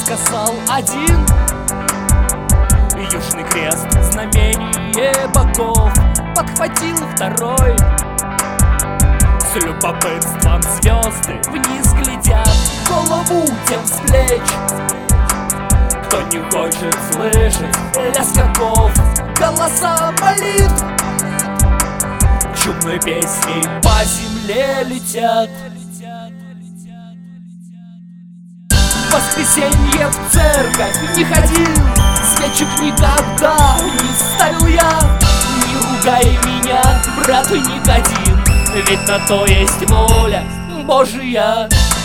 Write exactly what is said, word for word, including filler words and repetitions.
сказал один. Южный крест, знамение богов, подхватил второй. С любопытством звезды вниз глядят, голову тем с плеч. Кто не хочет слышать лязг оков, голоса молитв, чудной песней по земле летят. В воскресенье в церковь не ходил, свечек никогда не ставил я. Не ругай меня, брат Никодим, ведь на то есть воля Божия.